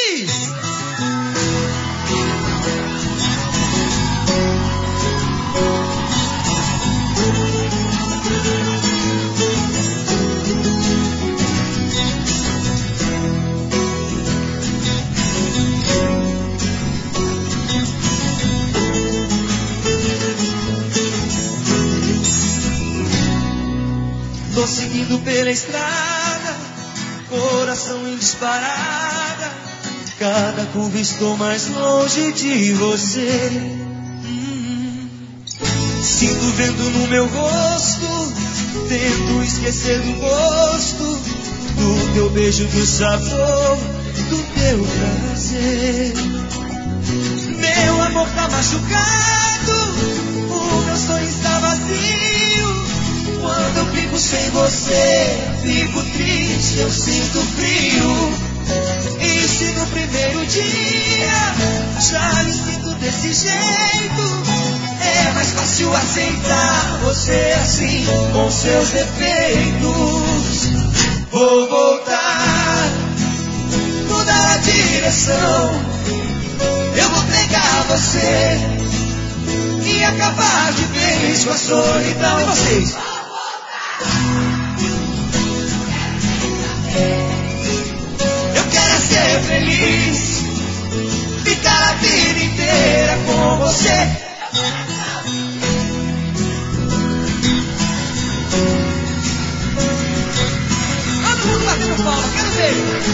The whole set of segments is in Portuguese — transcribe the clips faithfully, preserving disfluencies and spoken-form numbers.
Tô seguindo pela estrada, coração em disparada. Cada curva estou mais longe de você. Hum. Sinto vento no meu rosto, tento esquecer do gosto, do teu beijo, do sabor, do teu prazer. Meu amor tá machucado, o meu sonho está vazio. Quando eu fico sem você, fico triste, eu sinto frio. E se no primeiro dia já me sinto desse jeito, é mais fácil aceitar você assim, com seus defeitos. Vou voltar, mudar a direção. Eu vou pegar você e acabar de vez com a solidão. E vocês? Eu quero ser feliz, ficar a vida inteira com você. Todo mundo batendo palma, quero ver.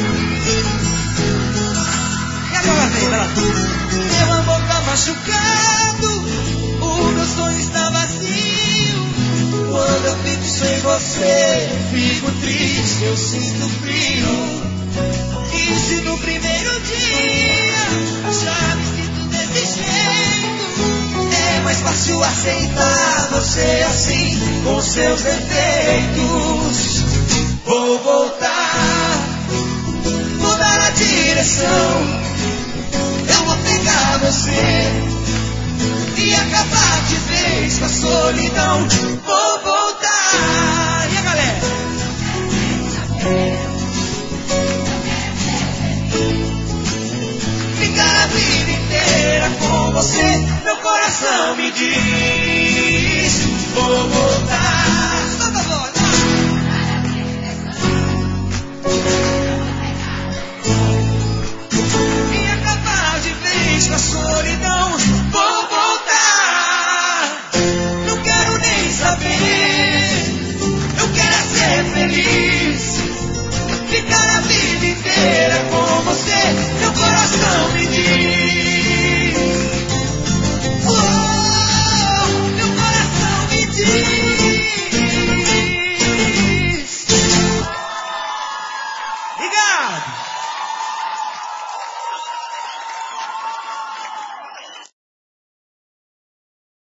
Quero uma vez, vai lá. Meu amor tá machucado, o meu sonho está vazio. Quando eu fico sem você, fico triste, eu sinto frio. E se no primeiro dia já me sinto desse jeito, é mais fácil aceitar você assim, com seus defeitos. Vou voltar, mudar a direção. Eu vou pegar você e acabar de vez com a solidão. Vou voltar. E a galera? Ficar a vida inteira com você, meu coração me diz. Vou voltar.